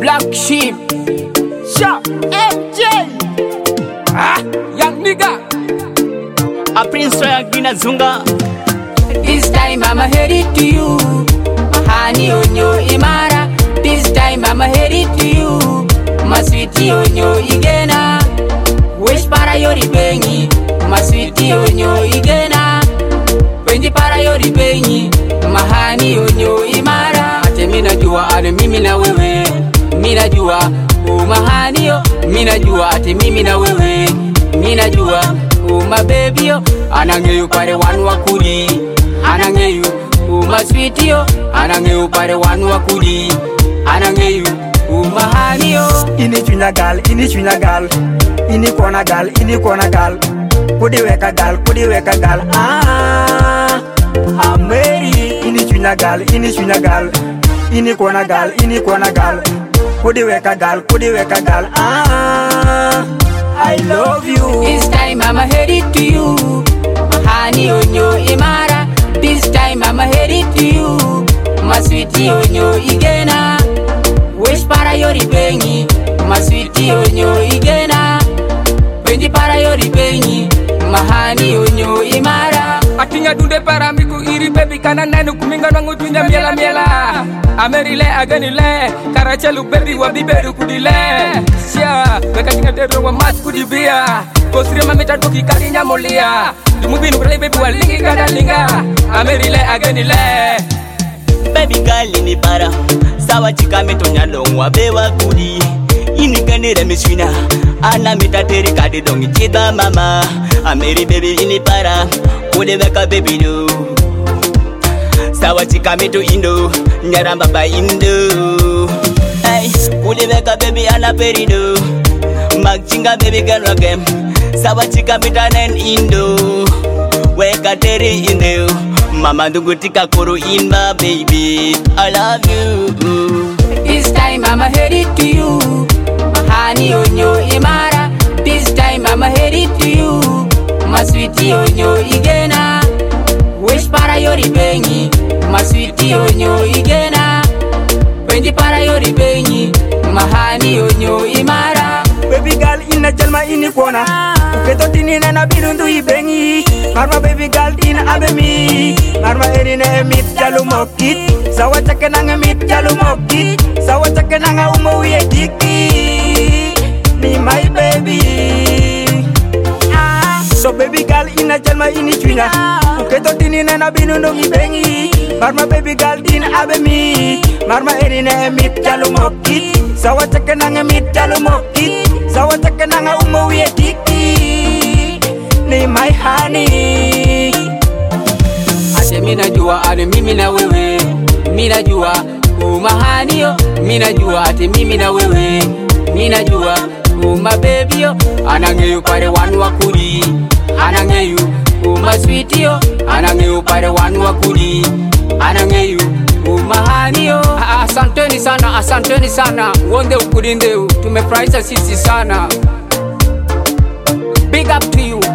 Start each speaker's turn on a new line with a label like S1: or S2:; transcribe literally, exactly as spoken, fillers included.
S1: Black Sheep, Sha, M J, ah, young nigga,
S2: a Prince Royal Gina Zunga.
S3: This time I'ma head it to you, honey on your Imara. This time I'ma head it to you, my sweetie on your Igena. Wish para yori bengi, my sweetie on your Igena. When the para yori bengi, my honey on your Imara. Ate mina jua ade mimi na wewe, mina jua oh my honey oh, mina jua ate mimi na wewe, mina jua oh my baby oh. Anangeyu pare wanu wakuri, anangeyu oh my sweetie oh, anangeyu pare wanu wakuri, anangeyu oh my honey oh.
S4: Ini chunya gal, ini chunya gal, ini kona gal, ini kona gal, kudi weka gal, kudi weka gal. Ah, I'm ready. Ini chunya gal, ini chunya gal, ini kona gal, ini kona gal, kudi weka gal, kudi weka gal. Ah, I love you.
S3: This time I'ma head it to you, honey on your Imara. This time I'ma head it to you, my sweetie on your Igena. Wish para yori bengi, my sweetie on your Igena. When the para yori bengi, my honey on your Imara.
S1: atinya dunde para miku iri baby kana nenu kuminga nangu tunya miela miela. Amerile aganile, karachelu baby wabi beru kudile. Sia, weka tinga dedo wa mas kudibia. Kosiri mamita doki karinya molia. Dumubinu kule baby walingi kada linga. Amerile aganile.
S2: Baby girl ini para, sawa chika metonya longwa bewa kudi. Ini kanira miswina, ana mitateri kadi dongi chida mama. Ameri baby ini para, kude weka baby do. Sawa chika meto indo, nyaramba ba indo. Hey, kude weka baby ana perido. Magchinga baby girl again. Sawa chika metanen indo. Weka teri indo. Mama dungutika kuru inba baby, I love you.
S3: This time I'ma head it to you, honey on your Imara. This time I'ma head it to you, my sweetie on your Igena. Wish para yori bengi, my sweetie on your Igena. When the para yori bengi, my honey on your Imara.
S4: Baby girl ina jalma ini kona, uketo tini na birundu ibengi. Marma baby girl ina abemi, marma erine mit jalu mokit. Sawa chake nanga mit jalu mokit, sawa chake nanga umo uye diki. Ni my baby. So baby girl ina jalma ini chunya, uketo tini na birundu ibengi. Marma baby girl ina abemi, marma erine mit jalu mokit. Sawa chake nanga mit jalu mokit, sawa chake nanga umo uye diki. Ni my honey.
S3: Ate mina jua ade mimi na wewe, mina jua oh my honey oh, mina jua ate mimi na wewe, mina jua oh my baby oh. Anangeyu pare wanu wakuri, anangeyu oh my sweetie oh, anangeyu pare wanu wakuri, anangeyu oh my honey oh.
S1: asanteni sana, asanteni sana, wonde ukulinde, tumefurahisha sisi sana. Big up to you.